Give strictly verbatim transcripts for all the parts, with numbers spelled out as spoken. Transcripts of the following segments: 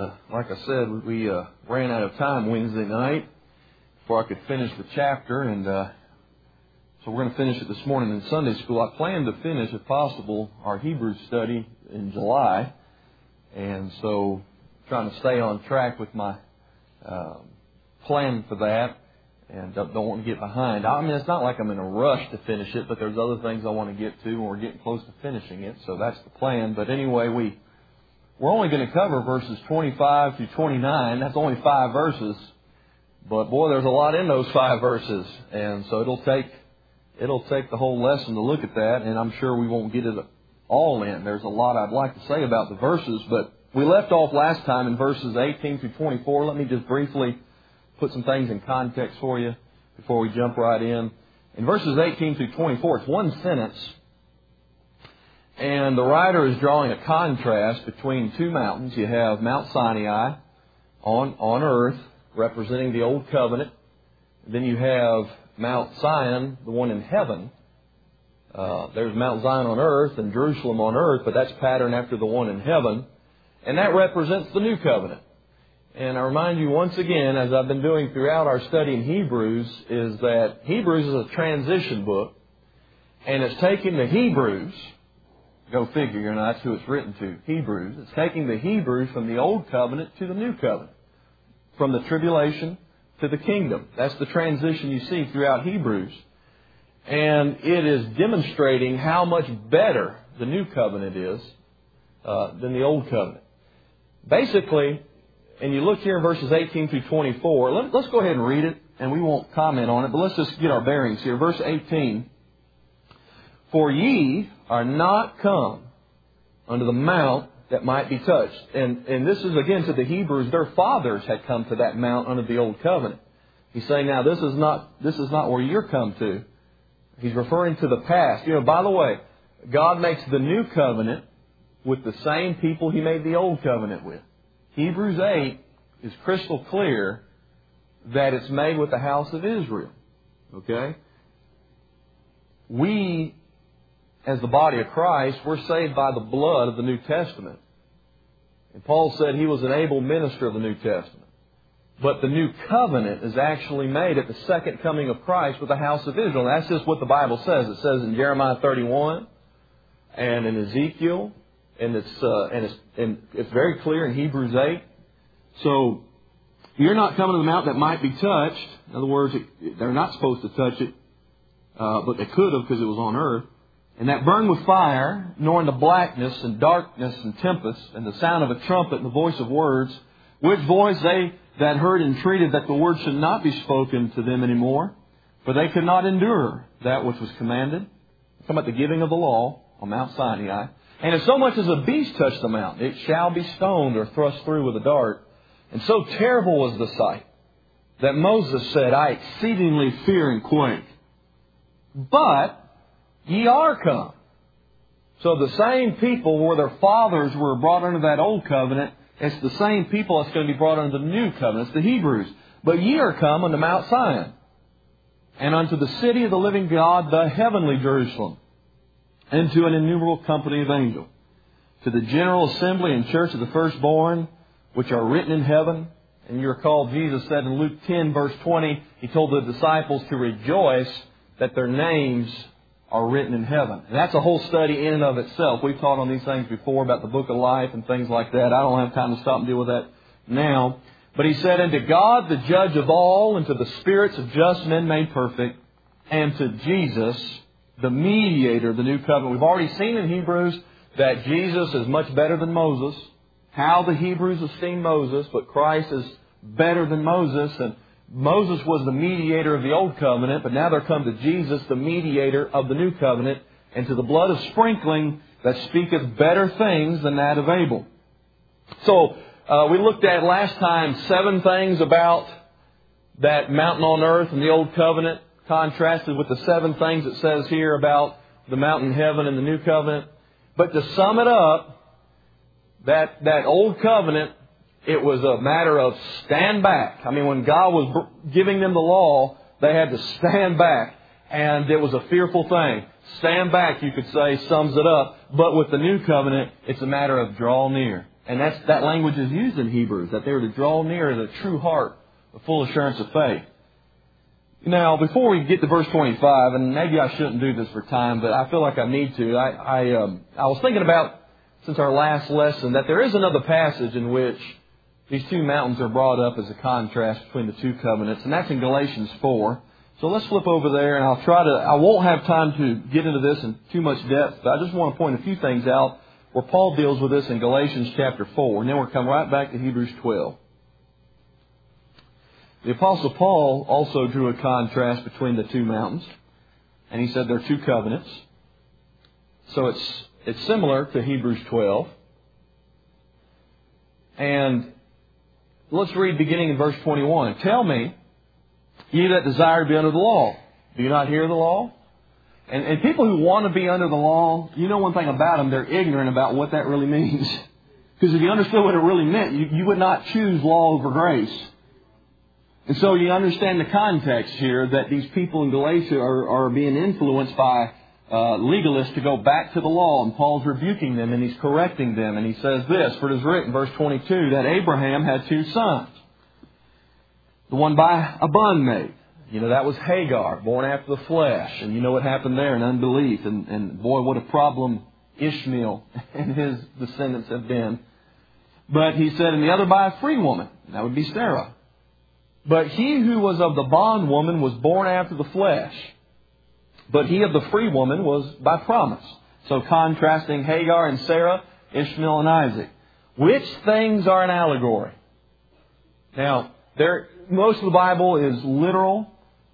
uh, like I said, we uh, ran out of time Wednesday night before I could finish the chapter, and uh, so we're going to finish it this morning in Sunday school. I plan to finish, if possible, our Hebrews study in July, and so trying to stay on track with my uh, plan for that, and don't, don't want to get behind. I mean, it's not like I'm in a rush to finish it, but there's other things I want to get to, and we're getting close to finishing it, so that's the plan. But anyway, we... We're only going to cover verses twenty-five through twenty-nine. That's only five verses. But boy, there's a lot in those five verses. And so it'll take it'll take the whole lesson to look at that. And I'm sure we won't get it all in. There's a lot I'd like to say about the verses. But we left off last time in verses eighteen through twenty-four. Let me just briefly put some things in context for you before we jump right in. In verses eighteen through twenty-four, it's one sentence. And the writer is drawing a contrast between two mountains. You have Mount Sinai on, on earth, representing the Old Covenant. Then you have Mount Zion, the one in heaven. Uh, there's Mount Zion on earth and Jerusalem on earth, but that's patterned after the one in heaven. And that represents the New Covenant. And I remind you once again, as I've been doing throughout our study in Hebrews, is that Hebrews is a transition book. And it's taking the Hebrews... Go figure, you know, that's who it's written to, Hebrews. It's taking the Hebrews from the Old Covenant to the New Covenant. From the tribulation to the kingdom. That's the transition you see throughout Hebrews. And it is demonstrating how much better the New Covenant is uh, than the Old Covenant. Basically, and you look here in verses eighteen through twenty-four, let, let's go ahead and read it, and we won't comment on it, but let's just get our bearings here. Verse eighteen. For ye are not come unto the mount that might be touched. And, and this is again to the Hebrews. Their fathers had come to that mount under the Old Covenant. He's saying now this is not, this is not where you're come to. He's referring to the past. You know, by the way, God makes the New Covenant with the same people He made the Old Covenant with. Hebrews eight is crystal clear that it's made with the house of Israel. Okay? We... As the body of Christ, we're saved by the blood of the New Testament. And Paul said he was an able minister of the New Testament. But the New Covenant is actually made at the second coming of Christ with the house of Israel. And that's just what the Bible says. It says in Jeremiah thirty-one and in Ezekiel. And it's, uh, and it's, and it's very clear in Hebrews eight. So you're not coming to the mount that might be touched. In other words, it, they're not supposed to touch it. Uh, but they could have because it was on earth. And that burned with fire, nor in the blackness and darkness and tempest, and the sound of a trumpet and the voice of words, which voice they that heard entreated that the word should not be spoken to them any more, for they could not endure that which was commanded. I'm talking about the giving of the law on Mount Sinai. And if so much as a beast touch the mountain, it shall be stoned or thrust through with a dart. And so terrible was the sight that Moses said, I exceedingly fear and quake. But ye are come. So the same people where their fathers were brought under that Old Covenant, it's the same people that's going to be brought under the New Covenant. It's the Hebrews. But ye are come unto Mount Zion, and unto the city of the living God, the heavenly Jerusalem, and to an innumerable company of angels, to the general assembly and church of the firstborn, which are written in heaven. And you recall Jesus said in Luke ten, verse twenty, He told the disciples to rejoice that their names are written in heaven. And that's a whole study in and of itself. We've taught on these things before about the book of life and things like that. I don't have time to stop and deal with that now. But He said, and to God, the judge of all, and to the spirits of just men made perfect, and to Jesus, the mediator of the new covenant. We've already seen in Hebrews that Jesus is much better than Moses. How the Hebrews esteem Moses, but Christ is better than Moses. And Moses was the mediator of the Old Covenant, but now there come to Jesus, the mediator of the New Covenant, and to the blood of sprinkling that speaketh better things than that of Abel. So, uh, we looked at last time seven things about that mountain on earth and the Old Covenant, contrasted with the seven things it says here about the mountain in heaven and the New Covenant. But to sum it up, that, that Old Covenant, it was a matter of stand back. I mean, when God was giving them the law, they had to stand back. And it was a fearful thing. Stand back, you could say, sums it up. But with the New Covenant, it's a matter of draw near. And that's, that language is used in Hebrews, that they were to draw near the true heart, the full assurance of faith. Now, before we get to verse twenty-five, and maybe I shouldn't do this for time, but I feel like I need to. I I, um, I was thinking about, since our last lesson, that there is another passage in which these two mountains are brought up as a contrast between the two covenants, and that's in Galatians four. So let's flip over there, and I'll try to, I won't have time to get into this in too much depth, but I just want to point a few things out where Paul deals with this in Galatians chapter four, and then we'll come right back to Hebrews twelve. The Apostle Paul also drew a contrast between the two mountains, and he said there are two covenants. So it's it's similar to Hebrews twelve. And let's read beginning in verse twenty-one. Tell me, ye that desire to be under the law, do you not hear the law? And, and people who want to be under the law, you know one thing about them, they're ignorant about what that really means. Because if you understood what it really meant, you, you would not choose law over grace. And so you understand the context here that these people in Galatia are, are being influenced by uh, legalists to go back to the law. And Paul's rebuking them and he's correcting them. And he says this, for it is written, verse twenty-two, that Abraham had two sons. The one by a bondmaid. You know, that was Hagar, born after the flesh. And you know what happened there in unbelief. And, and boy, what a problem Ishmael and his descendants have been. But he said, and the other by a free woman. That would be Sarah. But he who was of the bondwoman was born after the flesh. But he of the free woman was by promise. So contrasting Hagar and Sarah, Ishmael and Isaac. Which things are an allegory? Now, there, most of the Bible is literal,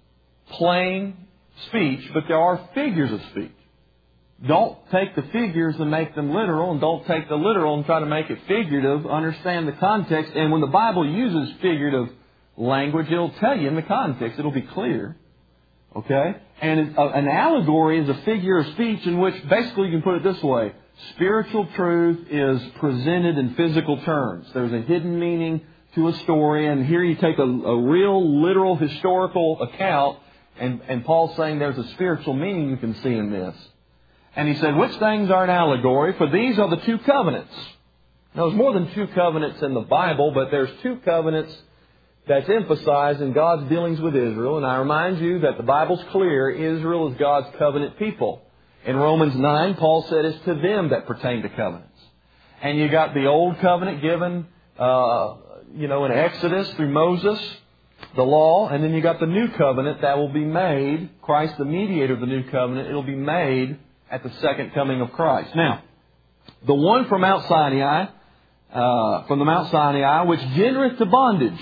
plain speech, but there are figures of speech. Don't take the figures and make them literal, and don't take the literal and try to make it figurative. Understand the context. And when the Bible uses figurative language, it'll tell you in the context. It'll be clear. Okay? And an allegory is a figure of speech in which basically you can put it this way. Spiritual truth is presented in physical terms. There's a hidden meaning to a story, and here you take a, a real, literal, historical account, and, and Paul's saying there's a spiritual meaning you can see in this. And he said, which things are an allegory? For these are the two covenants. Now, there's more than two covenants in the Bible, but there's two covenants that's emphasized in God's dealings with Israel. And I remind you that the Bible's clear. Israel is God's covenant people. In Romans nine, Paul said it's to them that pertain to covenants. And you got the old covenant given, uh, you know, in Exodus through Moses, the law. And then you got the new covenant that will be made. Christ, the mediator of the new covenant, it'll be made at the second coming of Christ. Now, the one from Mount Sinai, uh, from the Mount Sinai, which gendereth to bondage.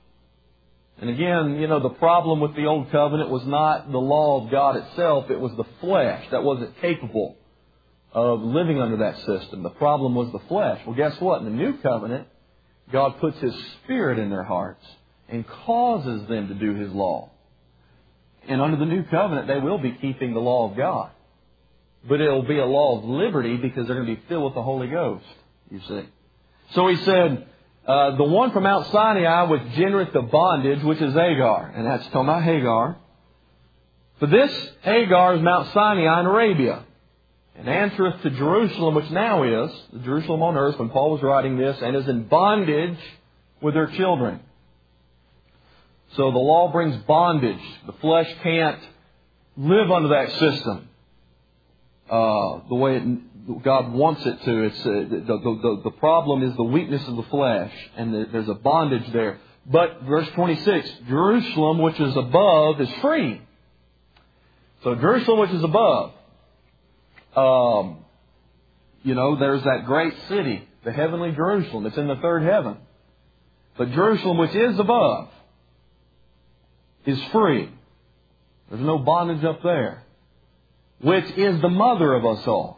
And again, you know, the problem with the Old Covenant was not the law of God itself. It was the flesh that wasn't capable of living under that system. The problem was the flesh. Well, guess what? In the New Covenant, God puts His Spirit in their hearts and causes them to do His law. And under the New Covenant, they will be keeping the law of God. But it will be a law of liberty because they're going to be filled with the Holy Ghost, you see. So he said, Uh, the one from Mount Sinai which gendereth to bondage, which is Hagar. And that's talking about Hagar. For this Hagar is Mount Sinai in Arabia, and answereth to Jerusalem, which now is, the Jerusalem on earth when Paul was writing this, and is in bondage with her children. So the law brings bondage. The flesh can't live under that system uh, the way it, God wants it to. It's uh, the, the, the problem is the weakness of the flesh, and the, there's a bondage there. But verse twenty-six, Jerusalem which is above is free. So Jerusalem which is above, um, you know, there's that great city, the heavenly Jerusalem. It's in the third heaven. But Jerusalem which is above is free. There's no bondage up there. Which is the mother of us all.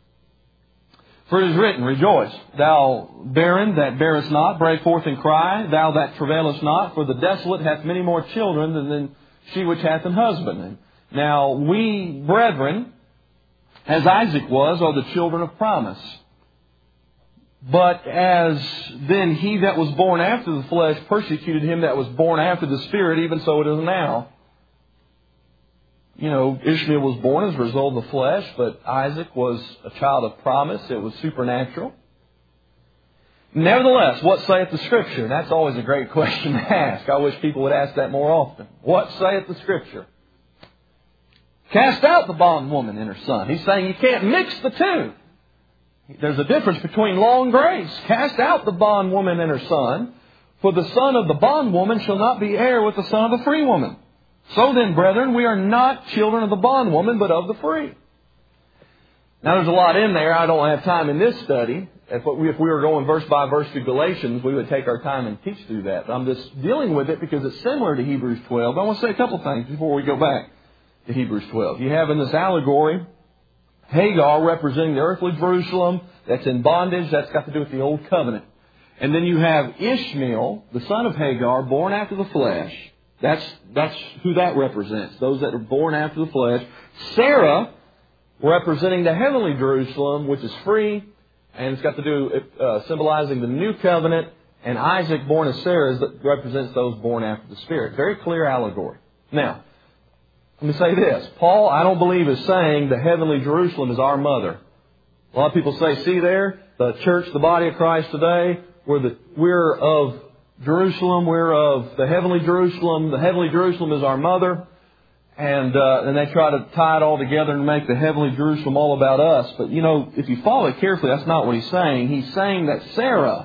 For it is written, Rejoice, thou barren that bearest not, break forth and cry, thou that travailest not, for the desolate hath many more children than she which hath an husband. And now we, brethren, as Isaac was, are the children of promise. But as then he that was born after the flesh persecuted him that was born after the Spirit, even so it is now. You know, Ishmael was born as a result of the flesh, but Isaac was a child of promise. It was supernatural. Nevertheless, what saith the Scripture? And that's always a great question to ask. I wish people would ask that more often. What saith the Scripture? Cast out the bondwoman and her son. He's saying you can't mix the two. There's a difference between law and grace. Cast out the bondwoman and her son, for the son of the bondwoman shall not be heir with the son of the free woman. So then, brethren, we are not children of the bondwoman, but of the free. Now, there's a lot in there. I don't have time in this study. If we, if we were going verse by verse through Galatians, we would take our time and teach through that. But I'm just dealing with it because it's similar to Hebrews twelve. I want to say a couple things before we go back to Hebrews twelve. You have in this allegory Hagar representing the earthly Jerusalem that's in bondage. That's got to do with the Old Covenant. And then you have Ishmael, the son of Hagar, born after the flesh. That's, that's who that represents, those that are born after the flesh. Sarah, representing the heavenly Jerusalem, which is free, and it's got to do, uh, symbolizing the new covenant. And Isaac, born of Sarah, that represents those born after the Spirit. Very clear allegory. Now, let me say this. Paul, I don't believe, is saying the heavenly Jerusalem is our mother. A lot of people say, see there, the church, the body of Christ today, we're, the, we're of Jerusalem, we're of the heavenly Jerusalem. The heavenly Jerusalem is our mother. And, uh, and they try to tie it all together and make the heavenly Jerusalem all about us. But, you know, if you follow it carefully, that's not what he's saying. He's saying that Sarah,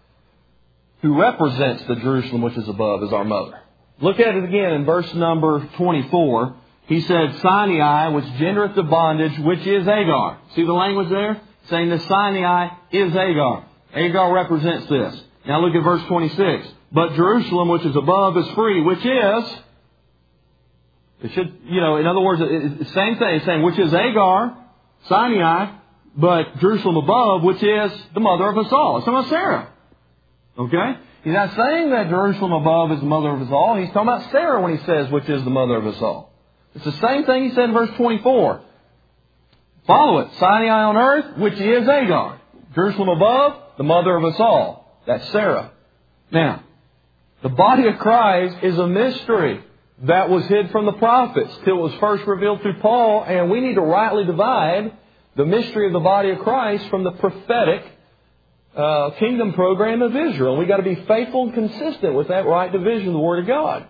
who represents the Jerusalem which is above, is our mother. Look at it again in verse number twenty-four. He said, Sinai, which gendereth the bondage, which is Hagar. See the language there? Saying the Sinai is Hagar. Hagar represents this. Now look at verse twenty-six. But Jerusalem, which is above, is free, which is... It should, you know, in other words, it's the same thing. It's saying, which is Hagar, Sinai, but Jerusalem above, which is the mother of us all. It's talking about Sarah. Okay? He's not saying that Jerusalem above is the mother of us all. He's talking about Sarah when he says, which is the mother of us all. It's the same thing he said in verse twenty-four. Follow it. Sinai on earth, which is Hagar. Jerusalem above, the mother of us all. That's Sarah. Now, the body of Christ is a mystery that was hid from the prophets till it was first revealed through Paul, and we need to rightly divide the mystery of the body of Christ from the prophetic uh, kingdom program of Israel. And we've got to be faithful and consistent with that right division of the Word of God.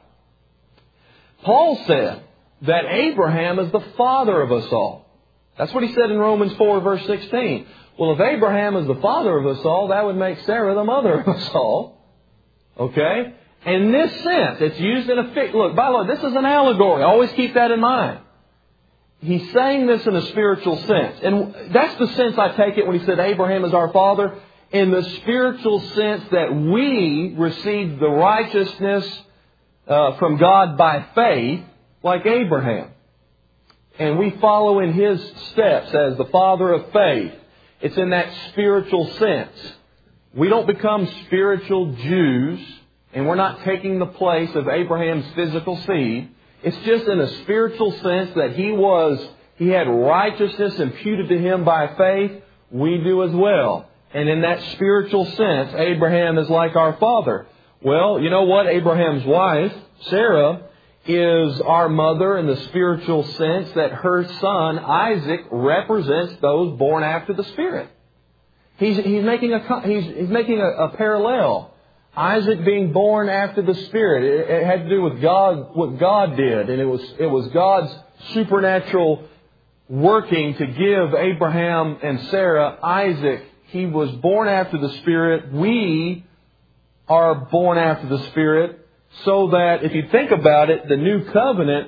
Paul said that Abraham is the father of us all. That's what he said in Romans four, verse sixteen. Well, if Abraham is the father of us all, that would make Sarah the mother of us all. Okay? In this sense, it's used in a fig. Look, by the way, this is an allegory. Always keep that in mind. He's saying this in a spiritual sense. And that's the sense I take it when he said Abraham is our father. In the spiritual sense that we received the righteousness uh, from God by faith, like Abraham. And we follow in his steps as the father of faith. It's in that spiritual sense. We don't become spiritual Jews, and we're not taking the place of Abraham's physical seed. It's just in a spiritual sense that he was, he had righteousness imputed to him by faith. We do as well. And in that spiritual sense, Abraham is like our father. Well, you know what? Abraham's wife, Sarah, is our mother in the spiritual sense that her son, Isaac, represents those born after the Spirit. He's, he's making a, he's, he's making a, a parallel. Isaac being born after the Spirit. It, it had to do with God, what God did. And it was, it was God's supernatural working to give Abraham and Sarah Isaac. He was born after the Spirit. We are born after the Spirit. So that if you think about it, the new covenant,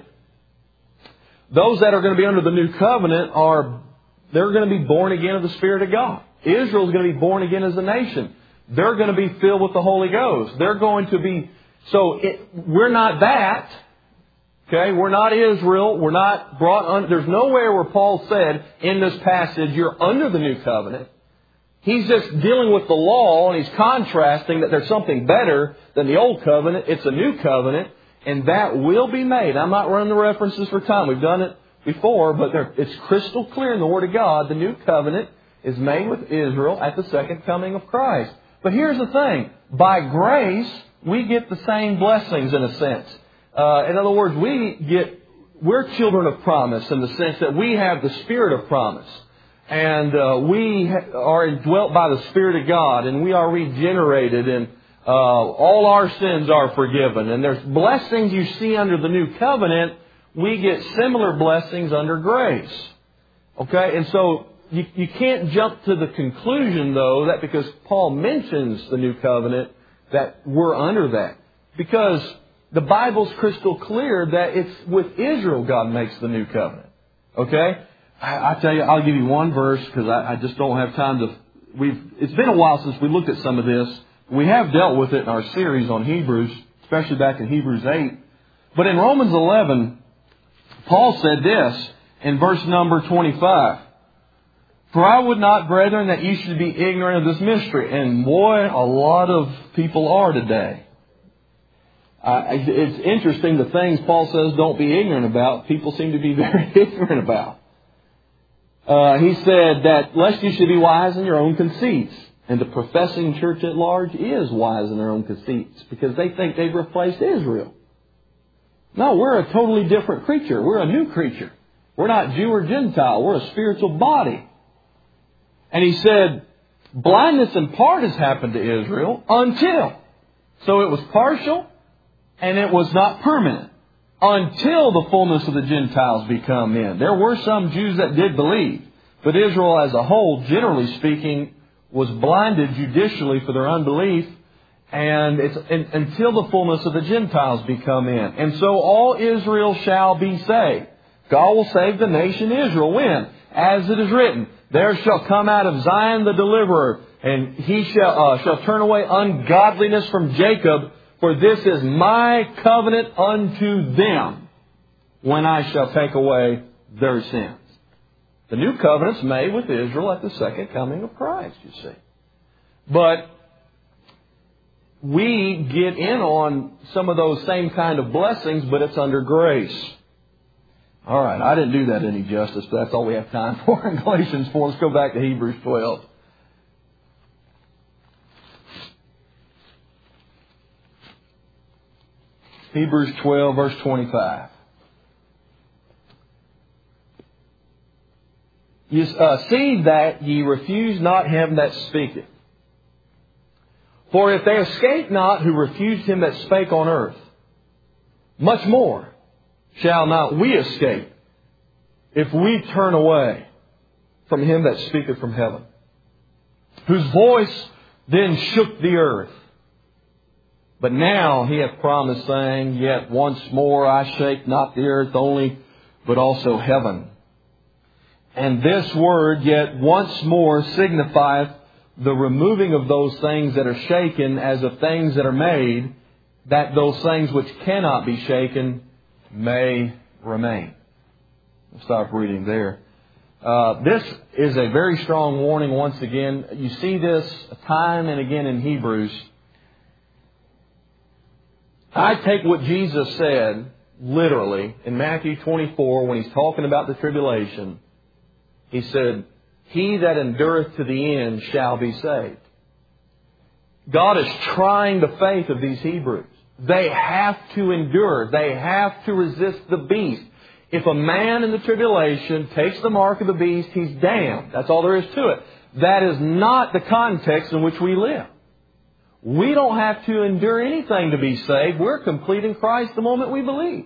those that are going to be under the new covenant are, they're going to be born again of the Spirit of God. Israel's going to be born again as a nation. They're going to be filled with the Holy Ghost. They're going to be, so it, we're not that. Okay, we're not Israel. We're not brought under, there's nowhere where Paul said in this passage, you're under the new covenant. He's just dealing with the law, and he's contrasting that there's something better than the old covenant. It's a new covenant, and that will be made. I'm not running the references for time. We've done it before, but it's crystal clear in the Word of God. The new covenant is made with Israel at the second coming of Christ. But here's the thing. By grace, we get the same blessings in a sense. Uh, in other words, we get, we're children of promise in the sense that we have the Spirit of promise. And uh, we are indwelt by the Spirit of God, and we are regenerated, and uh, all our sins are forgiven. And there's blessings you see under the new covenant. We get similar blessings under grace. Okay? And so you, you can't jump to the conclusion, though, that because Paul mentions the new covenant, that we're under that. Because the Bible's crystal clear that it's with Israel God makes the new covenant. Okay? I, I tell you, I'll give you one verse because I, I just don't have time to... We've. It's been a while since we looked at some of this. We have dealt with it in our series on Hebrews, especially back in Hebrews eight. But in Romans eleven, Paul said this in verse number twenty-five. For I would not, brethren, that you should be ignorant of this mystery. And boy, a lot of people are today. Uh, it's interesting, the things Paul says don't be ignorant about, people seem to be very ignorant about. Uh, he said that lest you should be wise in your own conceits. And the professing church at large is wise in their own conceits because they think they've replaced Israel. No, we're a totally different creature. We're a new creature. We're not Jew or Gentile. We're a spiritual body. And he said, blindness in part has happened to Israel until. So it was partial and it was not permanent. Until the fullness of the Gentiles be come in. There were some Jews that did believe. But Israel as a whole, generally speaking, was blinded judicially for their unbelief. And it's and, until the fullness of the Gentiles be come in. And so all Israel shall be saved. God will save the nation Israel. When? As it is written, there shall come out of Zion the deliverer, and he shall, uh, shall turn away ungodliness from Jacob. For this is my covenant unto them when I shall take away their sins. The new covenant's made with Israel at the second coming of Christ, you see. But we get in on some of those same kind of blessings, but it's under grace. All right, I didn't do that any justice, but that's all we have time for in Galatians four. Let's go back to Hebrews twelve. Hebrews twelve, verse twenty-five. You uh, see that ye refuse not him that speaketh. For if they escape not who refused him that spake on earth, much more shall not we escape if we turn away from him that speaketh from heaven, whose voice then shook the earth. But now he hath promised, saying, yet once more I shake not the earth only, but also heaven. And this word, yet once more, signifieth the removing of those things that are shaken as of things that are made, that those things which cannot be shaken may remain. We'll stop reading there. Uh, this is a very strong warning once again. You see this time and again in Hebrews. I take what Jesus said literally in Matthew twenty-four when He's talking about the tribulation. He said, he that endureth to the end shall be saved. God is trying the faith of these Hebrews. They have to endure. They have to resist the beast. If a man in the tribulation takes the mark of the beast, he's damned. That's all there is to it. That is not the context in which we live. We don't have to endure anything to be saved. We're complete in Christ the moment we believe.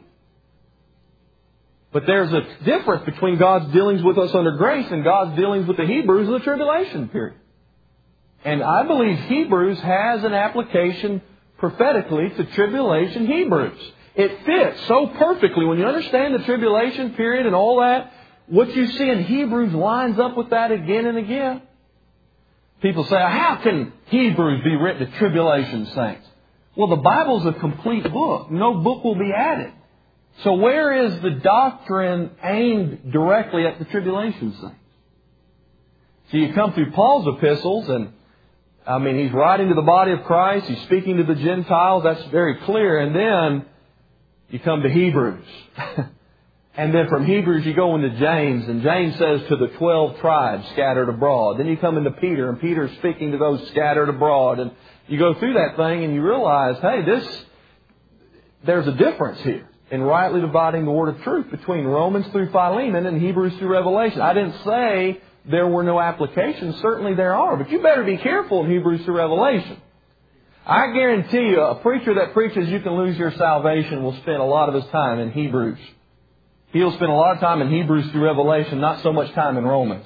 But there's a difference between God's dealings with us under grace and God's dealings with the Hebrews in the tribulation period. And I believe Hebrews has an application prophetically to tribulation Hebrews. It fits so perfectly. When you understand the tribulation period and all that, what you see in Hebrews lines up with that again and again. People say, how can Hebrews be written to tribulation saints? Well, the Bible's a complete book. No book will be added. So where is the doctrine aimed directly at the tribulation saints? So you come through Paul's epistles, and I mean, he's writing to the body of Christ. He's speaking to the Gentiles. That's very clear. And then you come to Hebrews. And then from Hebrews you go into James. And James says to the twelve tribes scattered abroad. Then you come into Peter. And Peter's speaking to those scattered abroad. And you go through that thing and you realize, hey, this, there's a difference here in rightly dividing the word of truth between Romans through Philemon and Hebrews through Revelation. I didn't say there were no applications. Certainly there are. But you better be careful in Hebrews to Revelation. I guarantee you, a preacher that preaches you can lose your salvation will spend a lot of his time in Hebrews. He'll spend a lot of time in Hebrews through Revelation, not so much time in Romans.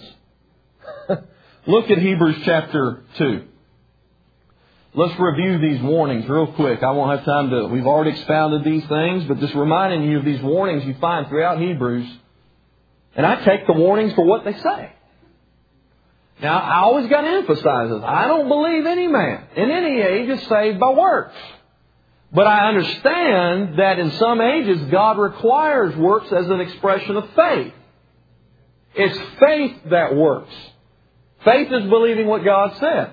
Look at Hebrews chapter two. Let's review these warnings real quick. I won't have time to... We've already expounded these things, but just reminding you of these warnings you find throughout Hebrews. And I take the warnings for what they say. Now, I always got to emphasize this. I don't believe any man in any age is saved by works. But I understand that in some ages, God requires works as an expression of faith. It's faith that works. Faith is believing what God said.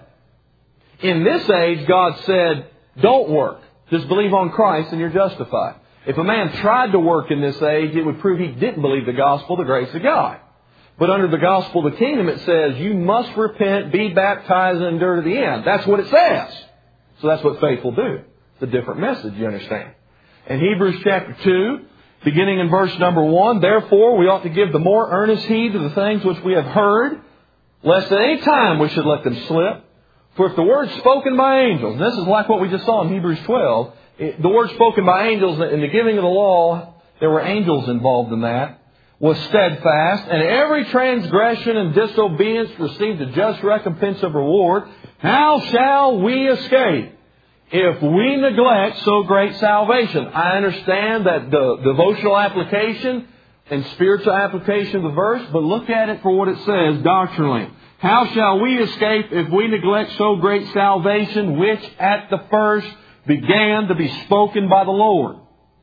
In this age, God said, don't work. Just believe on Christ and you're justified. If a man tried to work in this age, it would prove he didn't believe the gospel, the grace of God. But under the gospel of the kingdom, it says, you must repent, be baptized, and endure to the end. That's what it says. So that's what faith will do. It's a different message, you understand. In Hebrews chapter two, beginning in verse number one, therefore we ought to give the more earnest heed to the things which we have heard, lest at any time we should let them slip. For if the word spoken by angels, and this is like what we just saw in Hebrews twelve, the word spoken by angels in the giving of the law, there were angels involved in that, was steadfast, and every transgression and disobedience received a just recompense of reward, how shall we escape if we neglect so great salvation? I understand that the devotional application and spiritual application of the verse, but look at it for what it says doctrinally. How shall we escape if we neglect so great salvation, which at the first began to be spoken by the Lord,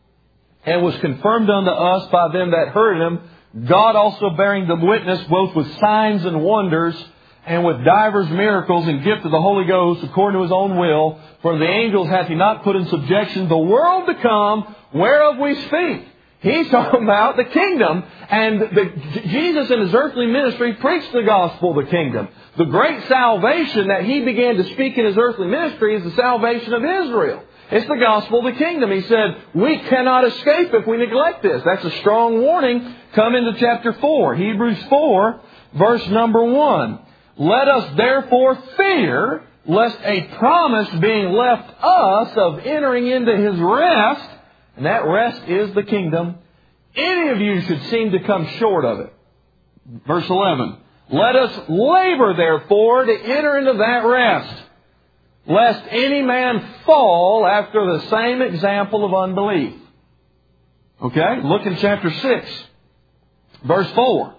and was confirmed unto us by them that heard Him, God also bearing them witness both with signs and wonders, and with divers miracles and gift of the Holy Ghost according to His own will. For the angels hath He not put in subjection the world to come, whereof we speak. He's talking about the kingdom, and the, Jesus in His earthly ministry preached the gospel of the kingdom. The great salvation that He began to speak in His earthly ministry is the salvation of Israel. It's the gospel of the kingdom. He said, we cannot escape if we neglect this. That's a strong warning. Come into chapter four, Hebrews four, verse number one. Let us therefore fear, lest a promise being left us of entering into His rest, and that rest is the kingdom, any of you should seem to come short of it. Verse eleven. Let us labor therefore to enter into that rest, lest any man fall after the same example of unbelief. Okay? Look in chapter six, verse four.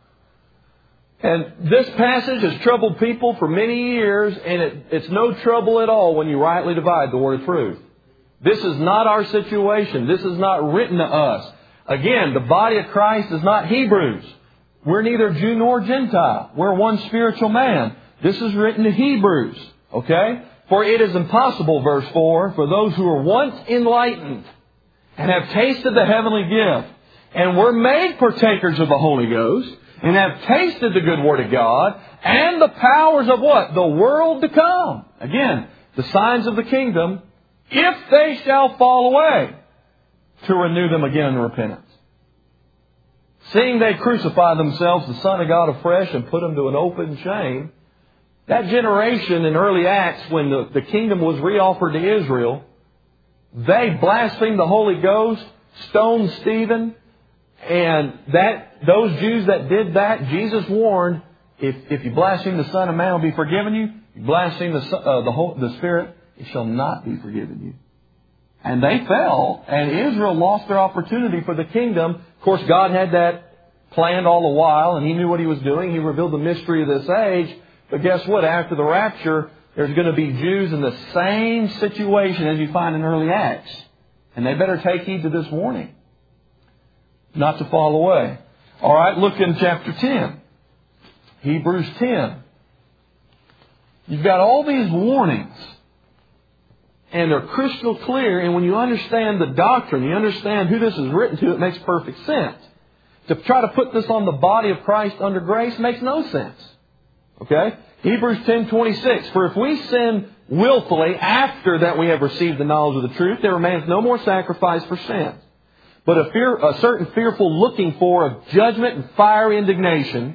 And this passage has troubled people for many years, and it, it's no trouble at all when you rightly divide the word of truth. This is not our situation. This is not written to us. Again, the body of Christ is not Hebrews. We're neither Jew nor Gentile. We're one spiritual man. This is written to Hebrews. Okay? For it is impossible, verse four, for those who are once enlightened and have tasted the heavenly gift and were made partakers of the Holy Ghost and have tasted the good word of God and the powers of what? The world to come. Again, the signs of the kingdom, if they shall fall away, to renew them again in repentance. Seeing they crucify themselves, the Son of God afresh, and put Him to an open shame. That generation in early Acts, when the, the kingdom was reoffered to Israel, they blasphemed the Holy Ghost, stoned Stephen, and that those Jews that did that, Jesus warned, if, if you blaspheme the Son of Man, will be forgiven you. If you blaspheme the, uh, the, whole, the Spirit, it shall not be forgiven you. And they fell, and Israel lost their opportunity for the kingdom. Of course, God had that planned all the while, and He knew what He was doing. He revealed the mystery of this age. But guess what? After the rapture, there's going to be Jews in the same situation as you find in early Acts. And they better take heed to this warning, not to fall away. All right, look in chapter ten. Hebrews ten. You've got all these warnings. And they're crystal clear. And when you understand the doctrine, you understand who this is written to, it makes perfect sense. To try to put this on the body of Christ under grace makes no sense. Okay? Hebrews ten twenty-six. For if we sin willfully after that we have received the knowledge of the truth, there remains no more sacrifice for sin, but a, fear, a certain fearful looking for of judgment and fiery indignation,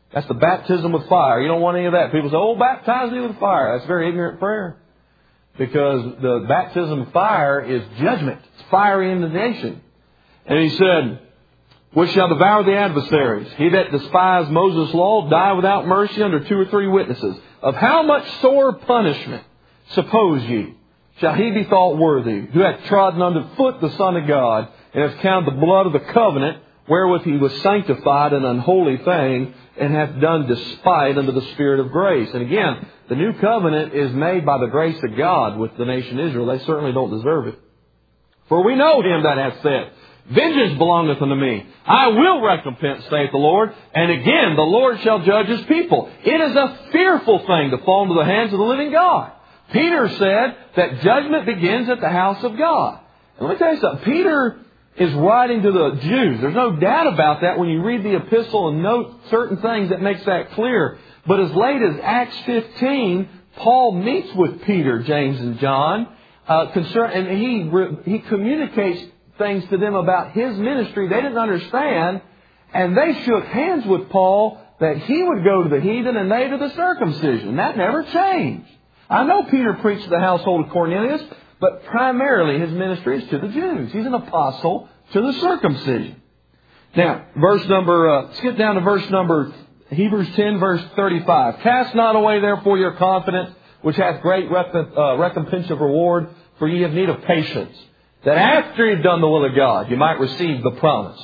That's the baptism with fire. You don't want any of that. People say, oh, baptize me with fire. That's a very ignorant prayer. Because the baptism of fire is judgment. It's fiery indignation. And he said, which shall devour the adversaries. He that despised Moses' law die without mercy under two or three witnesses. Of how much sore punishment, suppose ye, shall he be thought worthy, who hath trodden under foot the Son of God, and hath counted the blood of the covenant, wherewith he was sanctified an unholy thing, and hath done despite unto the Spirit of grace. And again, the new covenant is made by the grace of God with the nation Israel. They certainly don't deserve it. For we know him that hath said, vengeance belongeth unto me. I will recompense, saith the Lord. And again, the Lord shall judge his people. It is a fearful thing to fall into the hands of the living God. Peter said that judgment begins at the house of God. And let me tell you something. Peter is writing to the Jews. There's no doubt about that when you read the epistle and note certain things that makes that clear. But as late as Acts fifteen, Paul meets with Peter, James, and John, uh, concern, and he he communicates things to them about his ministry they didn't understand, and they shook hands with Paul that he would go to the heathen and they to the circumcision. That never changed. I know Peter preached to the household of Cornelius, but primarily his ministry is to the Jews. He's an apostle to the circumcision. Now, verse number, uh, skip down to verse number, Hebrews ten, verse thirty-five. Cast not away therefore your confidence, which hath great rep- uh, recompense of reward, for ye have need of patience, that after you've done the will of God, you might receive the promise.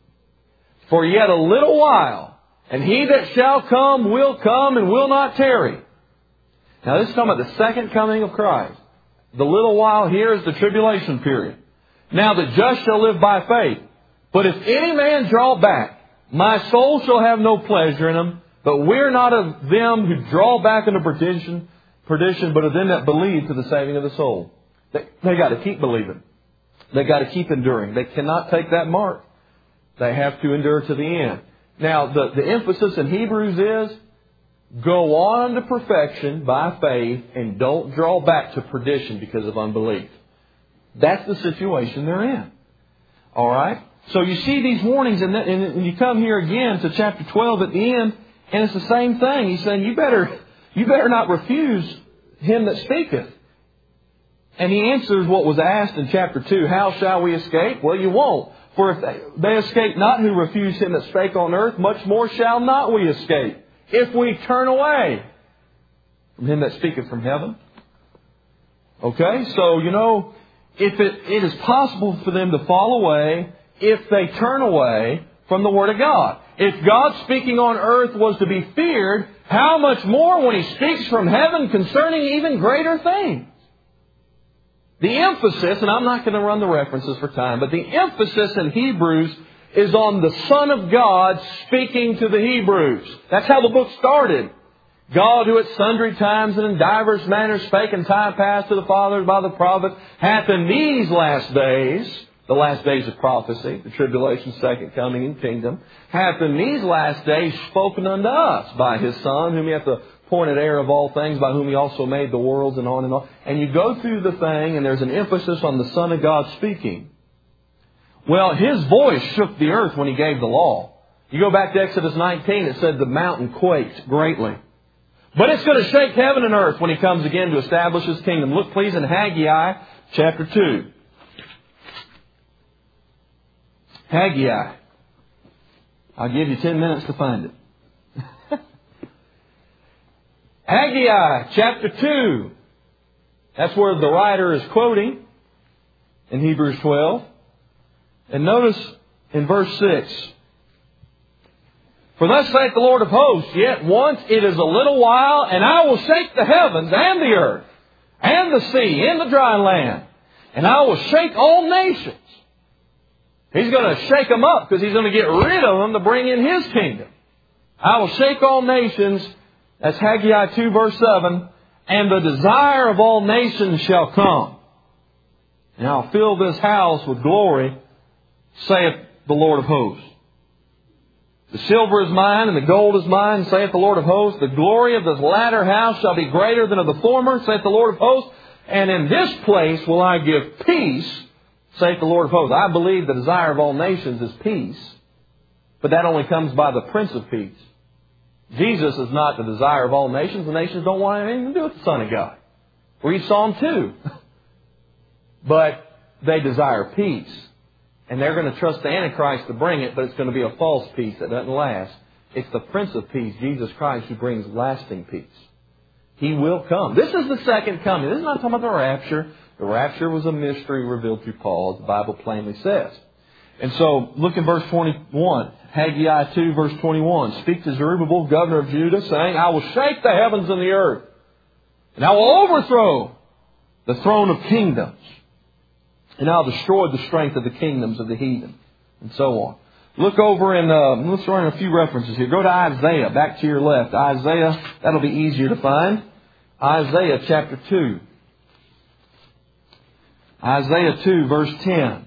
For yet a little while, and he that shall come will come and will not tarry. Now this is talking about the second coming of Christ. The little while here is the tribulation period. Now the just shall live by faith. But if any man draw back, my soul shall have no pleasure in him. But we're not of them who draw back into perdition, perdition, but of them that believe to the saving of the soul. They, they got to keep believing. They got to keep enduring. They cannot take that mark. They have to endure to the end. Now the, the emphasis in Hebrews is, go on to perfection by faith and don't draw back to perdition because of unbelief. That's the situation they're in. All right? So you see these warnings, and, that, and you come here again to chapter twelve at the end, and it's the same thing. He's saying, you better, you better not refuse him that speaketh. And he answers what was asked in chapter two. How shall we escape? Well, you won't. For if they, they escape not who refuse him that spake on earth, much more shall not we escape, if we turn away from him that speaketh from heaven. Okay, so, you know, if it, it is possible for them to fall away if they turn away from the Word of God. If God speaking on earth was to be feared, how much more when He speaks from heaven concerning even greater things? The emphasis, and I'm not going to run the references for time, but the emphasis in Hebrews is on the Son of God speaking to the Hebrews. That's how the book started. God, who at sundry times and in divers manners spake in time past to the fathers by the prophets, hath in these last days, the last days of prophecy, the tribulation, second coming, and kingdom, hath in these last days spoken unto us by His Son, whom He hath appointed heir of all things, by whom He also made the worlds, and on and on. And you go through the thing, and there's an emphasis on the Son of God speaking. Well, His voice shook the earth when He gave the law. You go back to Exodus nineteen, it said the mountain quaked greatly. But it's going to shake heaven and earth when He comes again to establish His kingdom. Look please in Haggai chapter two. Haggai. I'll give you ten minutes to find it. Haggai chapter two. That's where the writer is quoting in Hebrews twelve. And notice in verse six. For thus saith the Lord of hosts, yet once it is a little while, and I will shake the heavens and the earth, and the sea, and the dry land, and I will shake all nations. He's going to shake them up because He's going to get rid of them to bring in His kingdom. I will shake all nations, that's Haggai two verse seven, and the desire of all nations shall come. And I'll fill this house with glory, saith the Lord of hosts. The silver is mine, and the gold is mine, saith the Lord of hosts. The glory of this latter house shall be greater than of the former, saith the Lord of hosts. And in this place will I give peace, saith the Lord of hosts. I believe the desire of all nations is peace. But that only comes by the Prince of Peace. Jesus is not the desire of all nations. The nations don't want anything to do with the Son of God. Read Psalm two. But they desire peace. And they're going to trust the Antichrist to bring it, but it's going to be a false peace that doesn't last. It's the Prince of Peace, Jesus Christ, who brings lasting peace. He will come. This is the second coming. This is not talking about the rapture. The rapture was a mystery revealed through Paul, as the Bible plainly says. And so, look in verse twenty-one. Haggai two, verse twenty-one. Speak to Zerubbabel, governor of Judah, saying, I will shake the heavens and the earth, and I will overthrow the throne of kingdoms, and I'll destroy the strength of the kingdoms of the heathen, and so on. Look over in, uh, let's throw in a few references here. Go to Isaiah, back to your left. Isaiah, that'll be easier to find. Isaiah chapter two. Isaiah two, verse ten.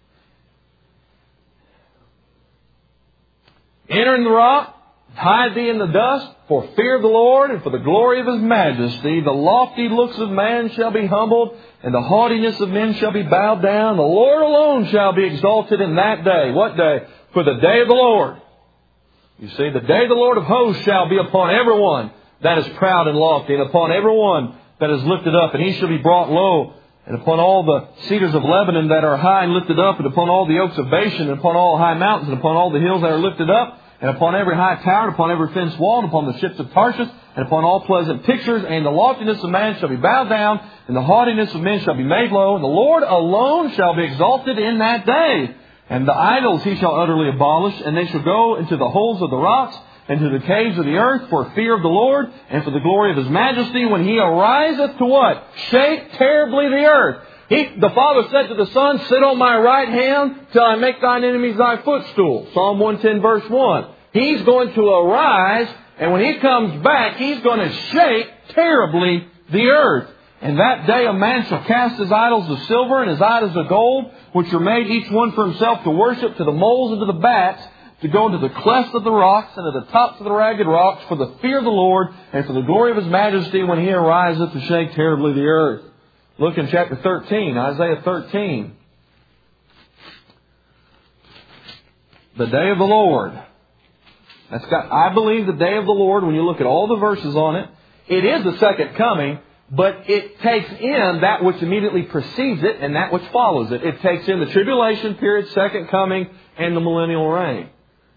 Enter in the rock, hide thee in the dust, for fear of the Lord and for the glory of His majesty. The lofty looks of man shall be humbled, and the haughtiness of men shall be bowed down. The Lord alone shall be exalted in that day. What day? For the day of the Lord. You see, the day of the Lord of hosts shall be upon everyone that is proud and lofty, and upon everyone that is lifted up, and he shall be brought low. And upon all the cedars of Lebanon that are high and lifted up, and upon all the oaks of Bashan, and upon all high mountains, and upon all the hills that are lifted up, and upon every high tower, and upon every fenced wall, and upon the ships of Tarshish, and upon all pleasant pictures, and the loftiness of man shall be bowed down, and the haughtiness of men shall be made low, and the Lord alone shall be exalted in that day. And the idols He shall utterly abolish, and they shall go into the holes of the rocks, and to the caves of the earth, for fear of the Lord, and for the glory of His majesty, when He ariseth to what? Shake terribly the earth. He, the Father said to the Son, sit on my right hand till I make thine enemies thy footstool. Psalm one ten verse one. He's going to arise, and when He comes back, He's going to shake terribly the earth. And that day a man shall cast his idols of silver and his idols of gold, which are made each one for himself to worship, to the moles and to the bats, to go into the clefts of the rocks and to the tops of the ragged rocks, for the fear of the Lord and for the glory of His majesty, when He ariseth to shake terribly the earth. Look in chapter thirteen, Isaiah thirteen. The day of the Lord. That's got, I believe the day of the Lord, when you look at all the verses on it, it is the second coming, but it takes in that which immediately precedes it and that which follows it. It takes in the tribulation period, second coming, and the millennial reign.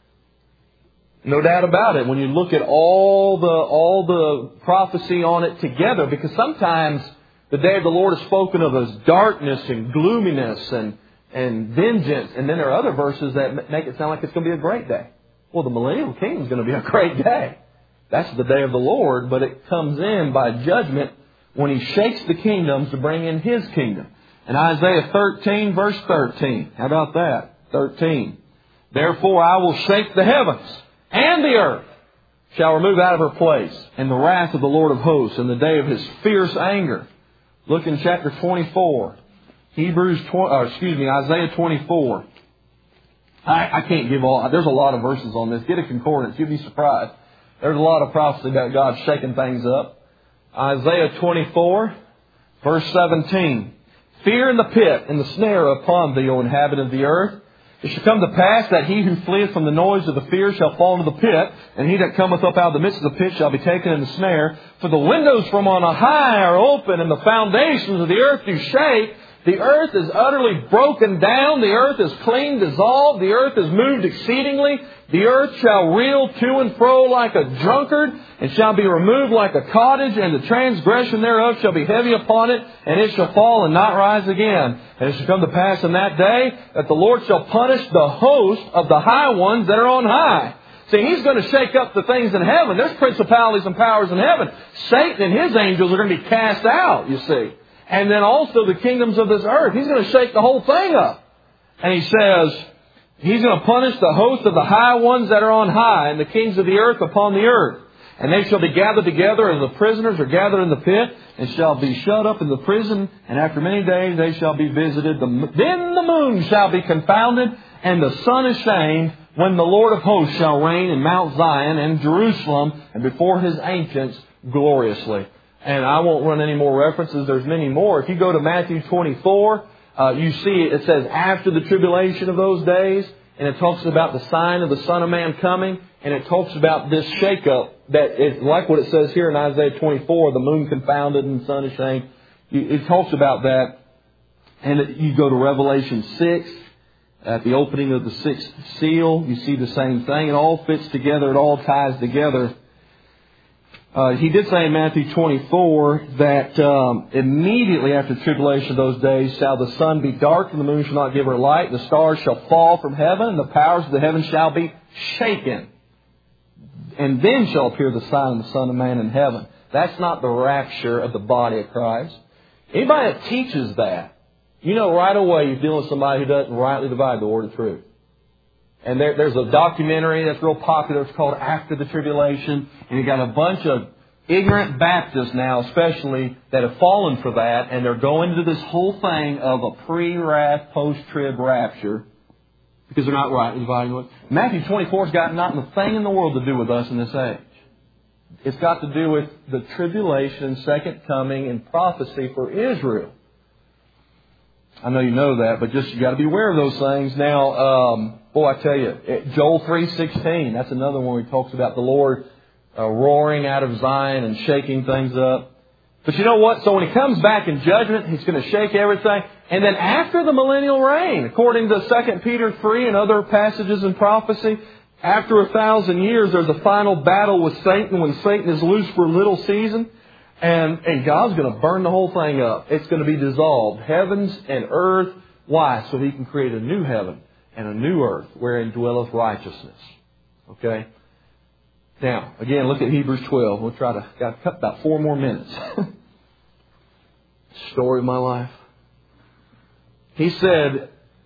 No doubt about it. When you look at all the all the prophecy on it together, because sometimes the day of the Lord is spoken of as darkness and gloominess and, and vengeance. And then there are other verses that make it sound like it's going to be a great day. Well, the millennial kingdom is going to be a great day. That's the day of the Lord, but it comes in by judgment when He shakes the kingdoms to bring in His kingdom. And Isaiah thirteen, verse thirteen. How about that? thirteen. Therefore I will shake the heavens, and the earth shall remove out of her place, and the wrath of the Lord of hosts, in the day of His fierce anger. Look in chapter twenty-four. Hebrews, or excuse me, Isaiah twenty-four. I, I can't give all, there's a lot of verses on this. Get a concordance, you'll be surprised. There's a lot of prophecy about God shaking things up. Isaiah twenty-four, verse seventeen. Fear in the pit and the snare upon thee, O inhabitant of the earth. It shall come to pass that he who fleeth from the noise of the fear shall fall into the pit, and he that cometh up out of the midst of the pit shall be taken in the snare. For the windows from on high are open, and the foundations of the earth do shake. The earth is utterly broken down. The earth is clean dissolved. The earth is moved exceedingly. The earth shall reel to and fro like a drunkard, and shall be removed like a cottage, and the transgression thereof shall be heavy upon it, and it shall fall and not rise again. And it shall come to pass in that day that the Lord shall punish the host of the high ones that are on high. See, He's going to shake up the things in heaven. There's principalities and powers in heaven. Satan and his angels are going to be cast out, you see. And then also the kingdoms of this earth. He's going to shake the whole thing up. And He says, He's going to punish the host of the high ones that are on high, and the kings of the earth upon the earth. And they shall be gathered together as the prisoners are gathered in the pit, and shall be shut up in the prison. And after many days they shall be visited. Then the moon shall be confounded, and the sun ashamed, when the Lord of hosts shall reign in Mount Zion and Jerusalem, and before His ancients gloriously. And I won't run any more references. There's many more. If you go to Matthew twenty-four, uh, you see it says after the tribulation of those days. and it talks about the sign of the Son of Man coming, and it talks about this shakeup that is like what it says here in Isaiah twenty-four, the moon confounded and the sun ashamed. It talks about that. And you go to Revelation six, at the opening of the sixth seal, you see the same thing. It all fits together. It all ties together. Uh, he did say in Matthew twenty-four that um, immediately after the tribulation of those days shall the sun be dark and the moon shall not give her light. The stars shall fall from heaven and the powers of the heavens shall be shaken. And then shall appear the sign of the Son of Man in heaven. That's not the rapture of the body of Christ. Anybody that teaches that, you know right away you're dealing with somebody who doesn't rightly divide the word of truth. And there, there's a documentary that's real popular. It's called After the Tribulation. And you got a bunch of ignorant Baptists now, especially, that have fallen for that. And they're going into this whole thing of a pre-wrath, post-trib rapture. Because they're not rightly dividing the word. Matthew twenty-four's got not a thing in the world to do with us in this age. It's got to do with the tribulation, second coming, and prophecy for Israel. I know you know that, but just you got to be aware of those things. Now, um, boy, I tell you, Joel three sixteen, that's another one where he talks about the Lord uh, roaring out of Zion and shaking things up. But you know what? So when He comes back in judgment, He's going to shake everything. And then after the millennial reign, according to Second Peter three and other passages in prophecy, after a thousand years, there's a final battle with Satan when Satan is loose for a little season. And, and God's going to burn the whole thing up. It's going to be dissolved. Heavens and earth. Why? So He can create a new heaven and a new earth wherein dwelleth righteousness. Okay? Now, again, look at Hebrews twelve. We'll try to, got to cut about four more minutes. Story of my life. He said,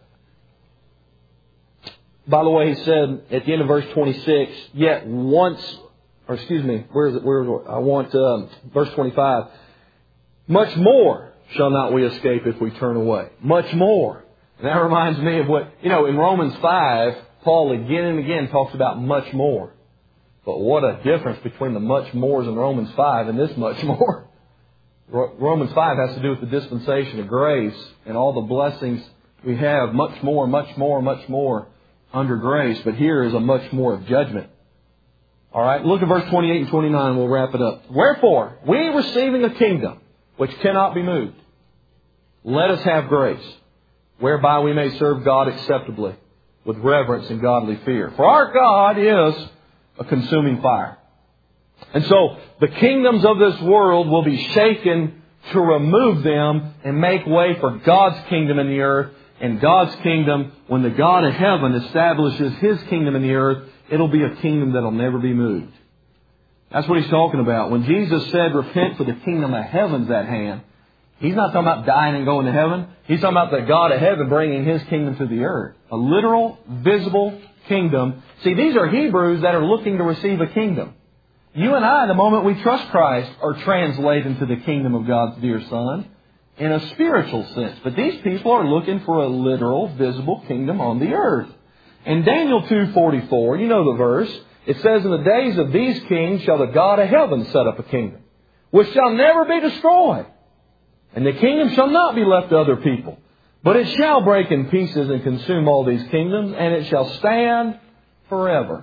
by the way, he said at the end of verse twenty-six, yet once, or excuse me, where is it? Where is it? I want um, verse twenty-five. Much more shall not we escape if we turn away. Much more. And that reminds me of what, you know, in Romans five, Paul again and again talks about much more. But what a difference between the much mores in Romans five and this much more. Romans five has to do with the dispensation of grace and all the blessings we have. Much more, much more, much more under grace. But here is a much more of judgment. All right, look at verse twenty-eight and twenty-nine. We'll wrap it up. Wherefore, we receiving a kingdom which cannot be moved, let us have grace, whereby we may serve God acceptably, with reverence and godly fear. For our God is a consuming fire. And so the kingdoms of this world will be shaken to remove them and make way for God's kingdom in the earth. And God's kingdom, when the God of heaven establishes His kingdom in the earth, it'll be a kingdom that'll never be moved. That's what He's talking about. When Jesus said, repent for the kingdom of heaven's at hand, He's not talking about dying and going to heaven. He's talking about the God of heaven bringing His kingdom to the earth. A literal, visible kingdom. See, these are Hebrews that are looking to receive a kingdom. You and I, the moment we trust Christ, are translated into the kingdom of God's dear Son in a spiritual sense. But these people are looking for a literal, visible kingdom on the earth. In Daniel two forty-four, you know the verse, it says, in the days of these kings shall the God of heaven set up a kingdom, which shall never be destroyed. And the kingdom shall not be left to other people, but it shall break in pieces and consume all these kingdoms, and it shall stand forever.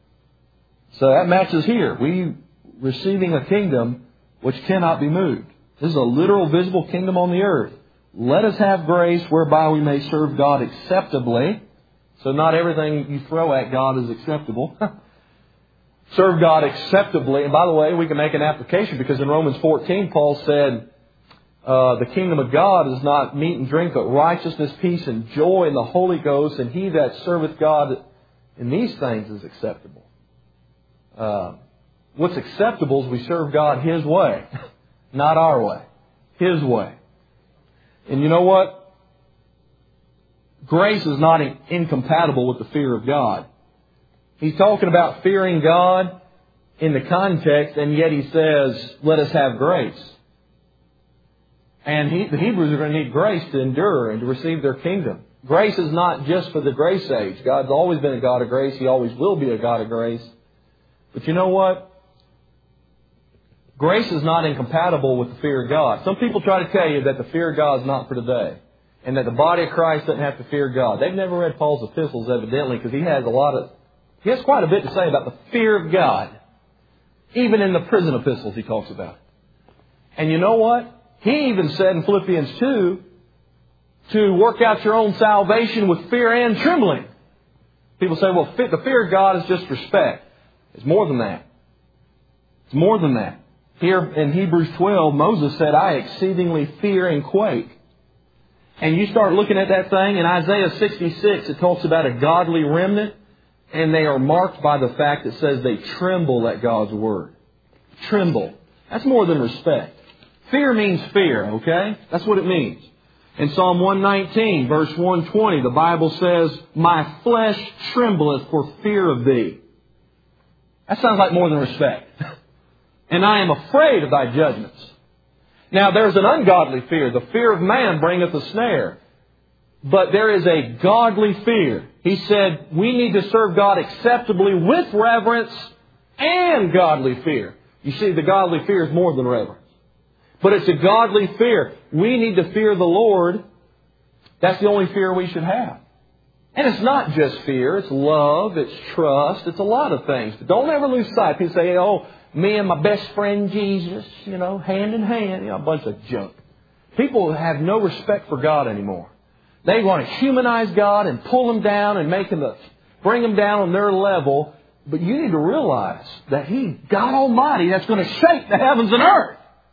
So that matches here. We receiving a kingdom which cannot be moved. This is a literal, visible kingdom on the earth. Let us have grace whereby we may serve God acceptably. So not everything you throw at God is acceptable. Serve God acceptably. And by the way, we can make an application because in Romans fourteen, Paul said, uh, the kingdom of God is not meat and drink, but righteousness, peace, and joy in the Holy Ghost. And he that serveth God in these things is acceptable. Uh, what's acceptable is we serve God His way, not our way. His way. And you know what? Grace is not incompatible with the fear of God. He's talking about fearing God in the context, and yet he says, let us have grace. And he, the Hebrews are going to need grace to endure and to receive their kingdom. Grace is not just for the grace age. God's always been a God of grace. He always will be a God of grace. But you know what? Grace is not incompatible with the fear of God. Some people try to tell you that the fear of God is not for today. and that the body of Christ doesn't have to fear God. They've never read Paul's epistles, evidently, because he has a lot of, he has quite a bit to say about the fear of God. Even in the prison epistles he talks about it. And you know what? He even said in Philippians two to work out your own salvation with fear and trembling. People say, well, the fear of God is just respect. It's more than that. It's more than that. Here in Hebrews twelve, Moses said, I exceedingly fear and quake. And you start looking at that thing in Isaiah sixty-six, it talks about a godly remnant. And they are marked by the fact that says they tremble at God's Word. Tremble. That's more than respect. Fear means fear, okay? That's what it means. In Psalm one nineteen, verse one twenty, the Bible says, my flesh trembleth for fear of Thee. That sounds like more than respect. And I am afraid of Thy judgments. Now there's an ungodly fear. The fear of man bringeth a snare. But there is a godly fear. He said we need to serve God acceptably with reverence and godly fear. You see, the godly fear is more than reverence. But it's a godly fear. We need to fear the Lord. That's the only fear we should have. And it's not just fear. It's love. It's trust. It's a lot of things. But don't ever lose sight. People say, oh, me and my best friend Jesus, you know, hand in hand. You know, a bunch of junk. People have no respect for God anymore. They want to humanize God and pull Him down and make Him, the, bring Him down on their level. But you need to realize that He's God Almighty that's going to shake the heavens and earth.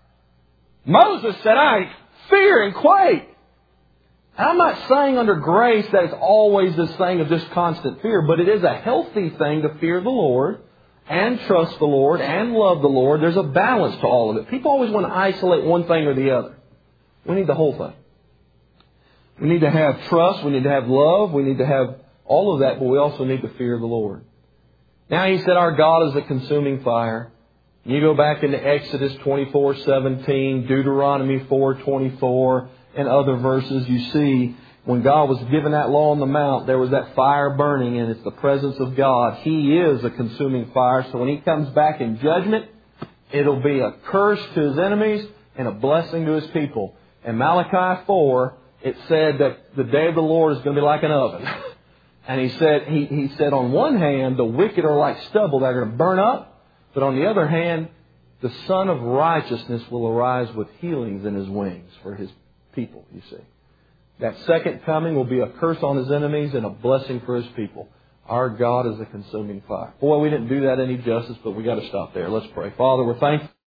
Moses said, I fear and quake. And I'm not saying under grace that it's always this thing of just constant fear, but it is a healthy thing to fear the Lord and trust the Lord and love the Lord. There's a balance to all of it. People always want to isolate one thing or the other. We need the whole thing. We need to have trust. We need to have love. We need to have all of that, but we also need to fear the Lord. Now He said our God is a consuming fire. You go back into Exodus twenty-four seventeen, Deuteronomy four twenty-four, and other verses, you see when God was given that law on the mount, there was that fire burning, and it's the presence of God. He is a consuming fire. So when He comes back in judgment, it'll be a curse to His enemies and a blessing to His people. In Malachi four, it said that the day of the Lord is going to be like an oven. And he said, he, he said, on one hand, the wicked are like stubble that are going to burn up. But on the other hand, the Son of Righteousness will arise with healings in His wings for His people, you see. That second coming will be a curse on His enemies and a blessing for His people. Our God is a consuming fire. Boy, we didn't do that any justice, but we got to stop there. Let's pray. Father, we're thankful.